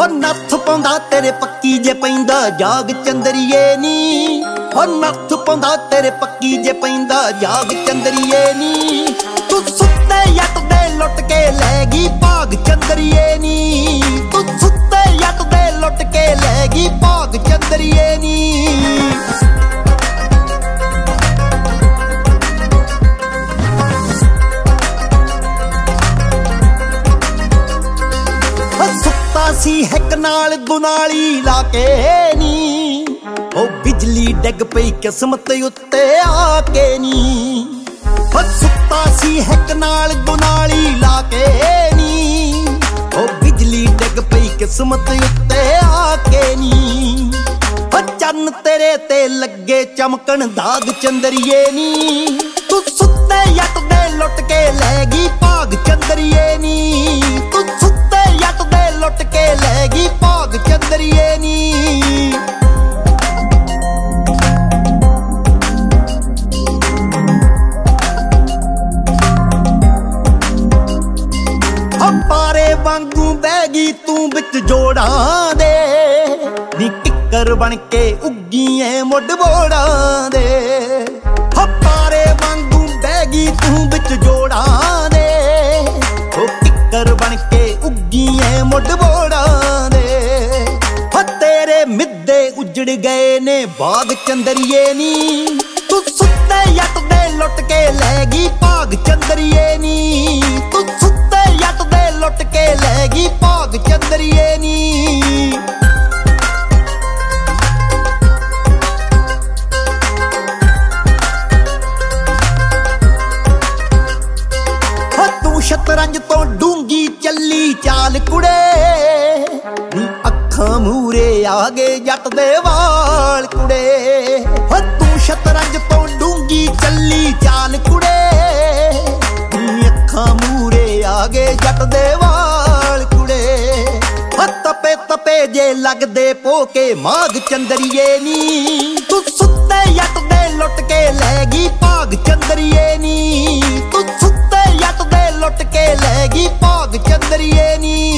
ਨੱਥ ਪਾਉਂਦਾ ਤੇਰੇ ਪੱਕੀ ਜੇ ਪੈਂਦਾ ਜਾਗ ਚੰਦਰੀਏ ਨੀ। ਹੋ ਨੱਥ ਪਾਉਂਦਾ ਤੇਰੇ ਪੱਕੀ ਜੇ ਪੈਂਦਾ ਜਾਗ ਚੰਦਰੀਏ ਨੀ। ਤੂੰ ਸੁੱਤੇ ਜੱਟ ਦੇ ਲੁੱਟ ਕੇ ਲੈ ਗਈ ਭਾਗ ਚੰਦਰੀਏ ਨੀ। ਤੂੰ ਸੁੱਤੇ ਜੱਟ ਦੇ ਲੁੱਟ ਕੇ ਲੈ ਗਈ ਭਾਗ ਚੰਦਰੀਏ ਨੀ। ਸੀ ਇੱਕ ਨਾਲ ਦੁਨਾਲੀ ਲਾ ਕੇ ਨੀ। ਉਹ ਬਿਜਲੀ ਡਿੱਗ ਪਈ ਕਿਸਮਤ ਉੱਤੇ ਆ ਕੇ ਨੀ। ਉਹ ਸੁੱਤਾ ਸੀ ਇੱਕ ਨਾਲ ਦੁਨਾਲੀ ਲਾ ਕੇ ਨੀ। ਉਹ ਬਿਜਲੀ ਡਿੱਗ ਪਈ ਕਿਸਮਤ ਉੱਤੇ ਆ ਕੇ ਨੀ। ਉਹ ਚੰਨ ਤੇਰੇ ਤੇ ਲੱਗੇ ਚਮਕਣ ਦਾਗ ਚੰਦਰੀਏ ਨੀ। ਤੂੰ ਸੁੱਤੇ ਜੱਟ ਦੇ ਲੁੱਟ ਕੇ ਲੈ ਗਈ ਭਾਗ ਚੰਦਰੀਏ ਨੀ। ਤੂੰ ਸੁੱਤੇ ਜੱਟ ਦੇ ਲੁੱਟ ਕੇ ਲੈ ਗਈ ਭਾਗ ਚੰਦਰੀਏ ਨੀ। ਪਾਰੇ ਵਾਂਗੂ ਬਹਿ ਗਈ ਤੂੰ ਵਿੱਚ ਜੋੜਾਂ ਦੇ ਨੀ। ਕਿੱਕਰ ਬਣ ਕੇ ਉੱਗੀਏ ਮੁੱਢ ਬੋੜਾਂ ਦੇ। ਪਾਰੇ ਵਾਂਗੂ ਬਹਿ ਗਈ ਤੂੰ ਵਿੱਚ ਜੋੜਾਂ ਦੇ। ਉਹ ਕਿੱਕਰ ਬਣ ਕੇ ਉੱਗੀਏ ਮੁੱਢ ਬੋੜਾਂ ਦੇ। ਤੇਰੇ ਮਿੱਦੇ ਉੱਜੜ ਗਏ ਨੇ ਬਾਗ ਚੰਦਰੀਏ ਨੀ। ਤੂੰ ਸੁੱਤੇ ਜੱਟ ਦੇ ਲੁੱਟ ਕੇ ਲੈ ਗਈ ਭਾਗ ਚੰਦਰੀਏ ਨੀ। ਤੂੰ ਸੁੱਤੇ ਜੱਟ ਦੇ ਲੁੱਟ ਕੇ ਲੈ ਗਈ ਭਾਗ ਚੰਦਰੀਏ ਨੀ। ਤੂੰ ਸ਼ਤਰੰਜ ਤੋਂ ਡੂੰਗੀ ਚੱਲੀ ਚਾਲ ਕੁੜੇ ਨੀ। ਅੱਖਾਂ ਮੂਰੇ ਆ ਗਏ ਜੱਟ ਦੇ ਵਾਲ ਕੁੜੇ। ਤੂੰ ਸ਼ਤਰੰਜ ਤੋਂ ਡੂੰਗੀ ਚੱਲੀ ਚਾਲ ਕੁੜੇ ਨੀ। ਅੱਖਾਂ ਮੂਰੇ ਆ ਗਏ ਜੱਟ ਦੇ ਵਾਲ ਕੁੜੇ। ਤਪੇ ਤਪੇ ਜੇ ਲੱਗਦੇ ਪੋਕੇ ਮਾਗ ਚੰਦਰੀਏ ਨੀ। ਤੂੰ ਸੁੱਤੇ ਜੱਟ ਦੇ ਲੁੱਟ ਕੇ ਲੈ ਗਈ ਭਾਗ ਚੰਦਰੀਏ ਨੀ। ਤੂੰ ਸੁੱਤੇ ਜੱਟ ਦੇ ਲੁੱਟ ਕੇ ਲੈ ਗਈ ਭਾਗ ਚੰਦਰੀਏ ਨੀ।